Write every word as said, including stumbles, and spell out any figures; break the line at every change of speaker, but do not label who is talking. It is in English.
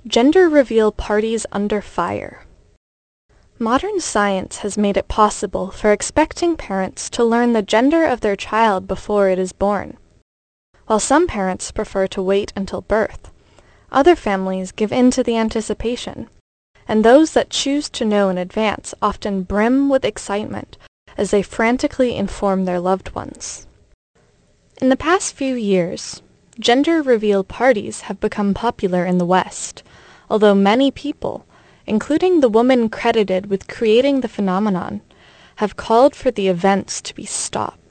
Gender reveal parties under fire. Modern science has made it possible for expecting parents to learn the gender of their child before it is born. While some parents prefer to wait until birth, other families give in to the anticipation, and those that choose to know in advance often brim with excitement as they frantically inform their loved ones. In the past few years, gender reveal parties have become popular in the West, although many people, including the woman credited with creating the phenomenon, have called for the events to be stopped.